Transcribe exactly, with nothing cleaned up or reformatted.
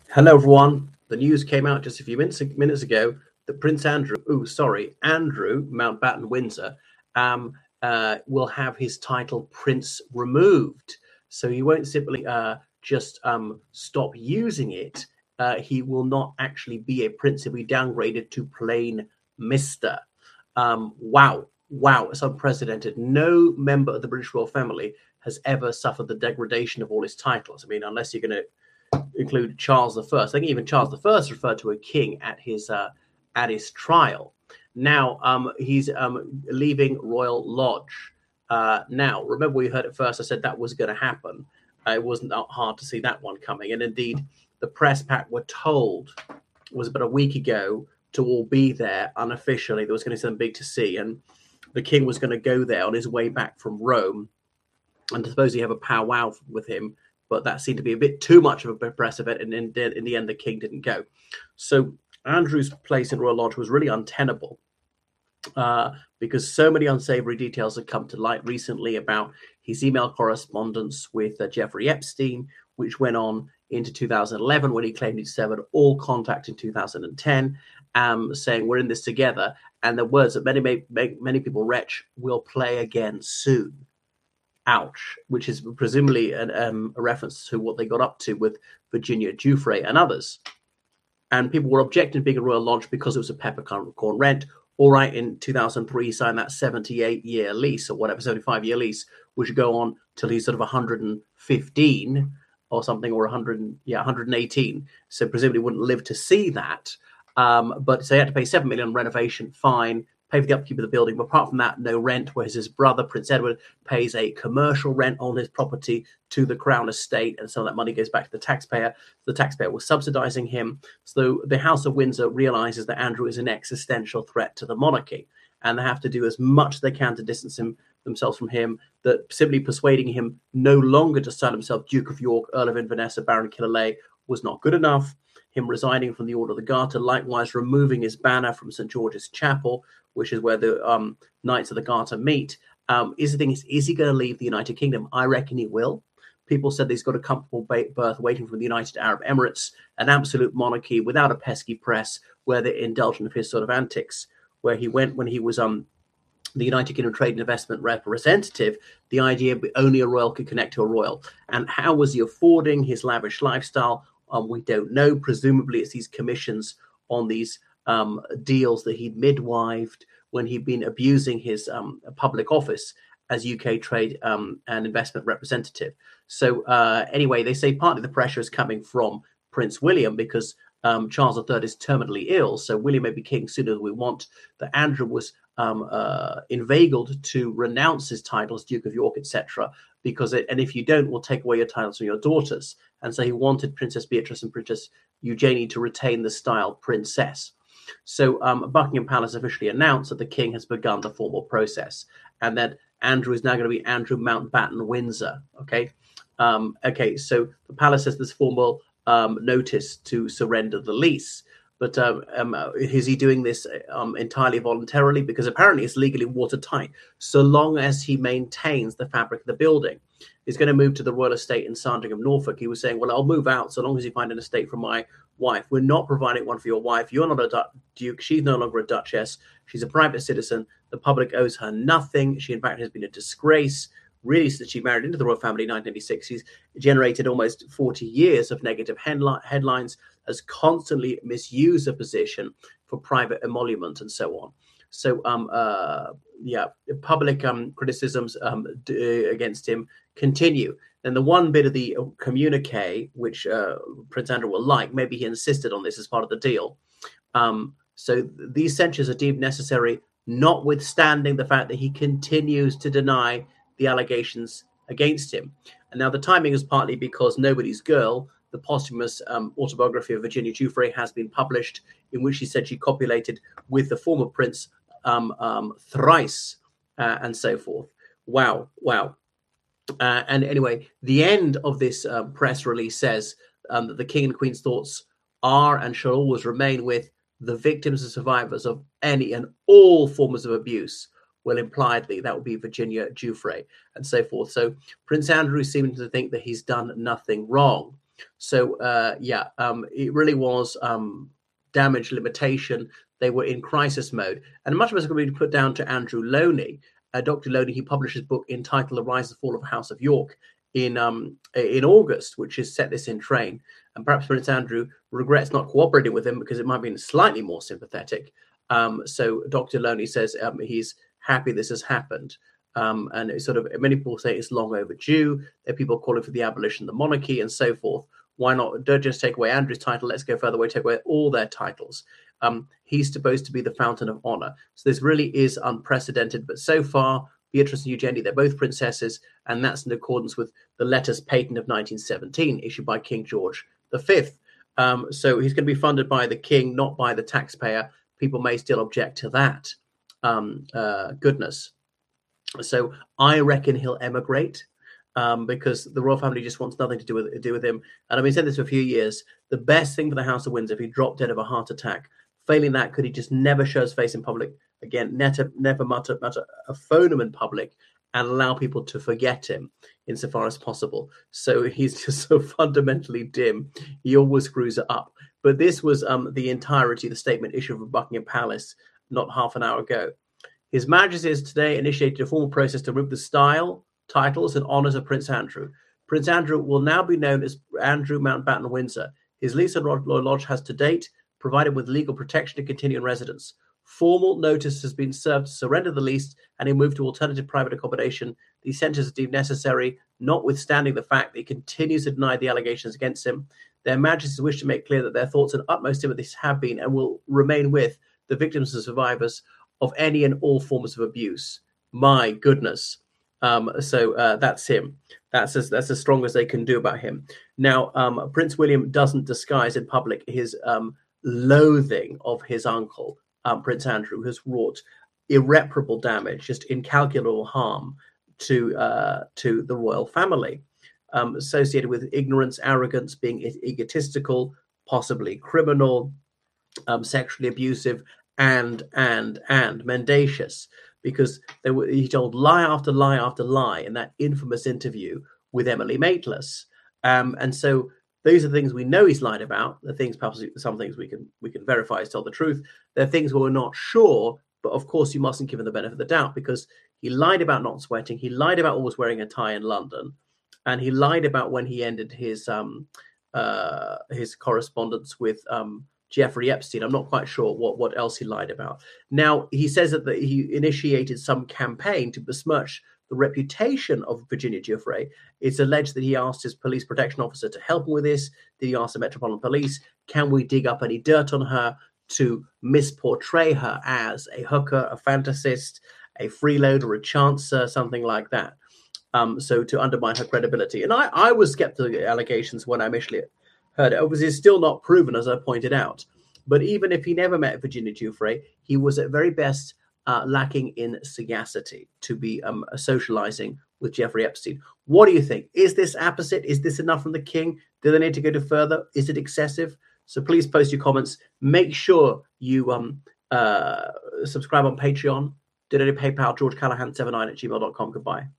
Hello, everyone. The news came out just a few minutes, minutes ago that Prince Andrew, oh, sorry, Andrew Mountbatten Windsor, um, uh, will have his title Prince removed. So he won't simply uh, just um, stop using it. Uh, he will not actually be a prince. He'll be downgraded to plain Mister Um, wow, wow, it's unprecedented. No member of the British royal family has ever suffered the degradation of all his titles. I mean, unless you're going to include Charles the First. I think even Charles the First referred to a king at his uh, at his trial. Now um, he's um, leaving Royal Lodge. Uh, now, remember we heard it first. I said that was going to happen. Uh, it wasn't that hard to see that one coming. And indeed, the press pack were told it was about a week ago to all be there unofficially. There was going to be something big to see, and the king was going to go there on his way back from Rome, and supposedly have a powwow with him, but that seemed to be a bit too much of a press event, and in, in the end, the king didn't go. So Andrew's place in Royal Lodge was really untenable uh, because so many unsavory details had come to light recently about his email correspondence with uh, Jeffrey Epstein, which went on into two thousand eleven when he claimed he'd severed all contact in two thousand ten, um, saying we're in this together. And the words that many, many, many people retch will play again soon. Ouch, which is presumably an, um, a reference to what they got up to with Virginia Giuffre and others. And people were objecting to being a Royal Lodge because it was a peppercorn rent. All right, in two thousand three, he signed that seventy-eight-year lease or whatever, seventy-five-year lease, which would go on till he's sort of one hundred fifteen or something, or one hundred, yeah, one hundred eighteen. So presumably wouldn't live to see that. Um, but so he had to pay seven million renovation fine, pay for the upkeep of the building, but apart from that, no rent, whereas his brother, Prince Edward, pays a commercial rent on his property to the Crown estate, and some of that money goes back to the taxpayer. The taxpayer was subsidizing him. So the House of Windsor realizes that Andrew is an existential threat to the monarchy, and they have to do as much as they can to distance him themselves from him, that simply persuading him no longer to style himself Duke of York, Earl of Inverness, Baron Killelea was not good enough. Him resigning from the Order of the Garter, likewise removing his banner from Saint George's Chapel, which is where the um, Knights of the Garter meet. Um, is the thing is, is he going to leave the United Kingdom? I reckon he will. People said that he's got a comfortable berth waiting for the United Arab Emirates, an absolute monarchy without a pesky press, where they're indulgent of his sort of antics. Where he went when he was um, the United Kingdom Trade and Investment representative, the idea only a royal could connect to a royal. And how was he affording his lavish lifestyle? Um, we don't know. Presumably it's these commissions on these um, deals that he'd midwifed when he'd been abusing his um, public office as U K Trade um, and Investment representative. So uh, anyway, they say partly the pressure is coming from Prince William because um, Charles the Third is terminally ill. So William may be king sooner than we want. That Andrew was um, uh, inveigled to renounce his titles, Duke of York, et cetera, because it, and if you don't, we'll take away your titles from your daughters. And so he wanted Princess Beatrice and Princess Eugenie to retain the style princess. So um, Buckingham Palace officially announced that the king has begun the formal process, and that Andrew is now going to be Andrew Mountbatten Windsor. Okay, um, okay. So the palace has this formal um, notice to surrender the lease. But um, um, is he doing this um, entirely voluntarily? Because apparently it's legally watertight, so long as he maintains the fabric of the building. He's going to move to the royal estate in Sandringham, Norfolk. He was saying, well, I'll move out so long as you find an estate for my wife. We're not providing one for your wife. You're not a duke. She's no longer a duchess. She's a private citizen. The public owes her nothing. She, in fact, has been a disgrace. Really, since she married into the royal family in nineteen eighty-six, she's generated almost forty years of negative headli- headlines, has constantly misused her position for private emolument and so on. So, um, uh, yeah, public um, criticisms um, d- against him continue. And the one bit of the communique, which uh, Prince Andrew will like, maybe he insisted on this as part of the deal. Um, so these censures are deemed necessary, notwithstanding the fact that he continues to deny the allegations against him. And now the timing is partly because Nobody's Girl, the posthumous um, autobiography of Virginia Giuffre, has been published, in which she said she copulated with the former prince um, um, thrice uh, and so forth. Wow, wow. Uh, and anyway, the end of this uh, press release says um, that the King and Queen's thoughts are and shall always remain with the victims and survivors of any and all forms of abuse. Well, impliedly, that would be Virginia Giuffre and so forth. So Prince Andrew seems to think that he's done nothing wrong. So uh, yeah, um, it really was um, damage limitation. They were in crisis mode, and much of it is going to be put down to Andrew Loney. Uh, Doctor Loney, he published his book entitled "The Rise and Fall of the House of York" in um, in August, which has set this in train. And perhaps Prince Andrew regrets not cooperating with him because it might have been slightly more sympathetic. Um, so Doctor Loney says um, he's happy this has happened. Um, and it's sort of, many people say it's long overdue. There are people calling for the abolition of the monarchy and so forth. Why not? Don't just take away Andrew's title. Let's go further away, take away all their titles. Um, he's supposed to be the fountain of honor. So this really is unprecedented. But so far, Beatrice and Eugenie, they're both princesses, and that's in accordance with the letters patent of nineteen seventeen issued by King George the Fifth. Um, so he's going to be funded by the king, not by the taxpayer. People may still object to that. Um, uh, goodness. So I reckon he'll emigrate um, because the royal family just wants nothing to do with do with him. And I've been saying this for a few years. The best thing for the House of Windsor, if he dropped dead of a heart attack, failing that, could he just never show his face in public again, never, never mutter, mutter a phoneme in public, and allow people to forget him insofar as possible. So he's just so fundamentally dim. He always screws it up. But this was um, the entirety of the statement issued from Buckingham Palace not half an hour ago. His Majesty has today initiated a formal process to remove the style, titles, and honours of Prince Andrew. Prince Andrew will now be known as Andrew Mountbatten Windsor. His lease at Royal Lodge has to date provided with legal protection to continue in residence. Formal notice has been served to surrender the lease and he moved to alternative private accommodation. The sentence is deemed necessary, notwithstanding the fact that he continues to deny the allegations against him. Their Majesties wish to make clear that their thoughts and utmost sympathies have been and will remain with the victims and survivors of any and all forms of abuse. My goodness. Um, so uh, that's him. That's as, that's as strong as they can do about him. Now, um, Prince William doesn't disguise in public his um, loathing of his uncle, um, Prince Andrew, who has wrought irreparable damage, just incalculable harm to uh, to the royal family, um, associated with ignorance, arrogance, being e- egotistical, possibly criminal, um, sexually abusive, and and and mendacious. Because they were, he told lie after lie after lie in that infamous interview with Emily Maitlis. Um, and so those are the things we know he's lied about. The things, perhaps some things we can we can verify he's told the truth. There are things where we're not sure, but of course you mustn't give him the benefit of the doubt because he lied about not sweating. He lied about always wearing a tie in London. And he lied about when he ended his um, uh, his correspondence with um, Jeffrey Epstein. I'm not quite sure what, what else he lied about. Now, he says that the, he initiated some campaign to besmirch the reputation of Virginia Giuffre. It's alleged that he asked his police protection officer to help him with this. Did he ask the Metropolitan Police, can we dig up any dirt on her to misportray her as a hooker, a fantasist, a freeloader, a chancer, something like that? Um, so to undermine her credibility. And I, I was skeptical of the allegations when I initially heard it. Obviously, it's still not proven, as I pointed out. But even if he never met Virginia Giuffre, he was at very best uh, lacking in sagacity to be um, socializing with Jeffrey Epstein. What do you think? Is this apposite? Is this enough from the king? Do they need to go to further? Is it excessive? So please post your comments. Make sure you um, uh, subscribe on Patreon. Donate to PayPal, george callahan seventy-nine at gmail dot com. Goodbye.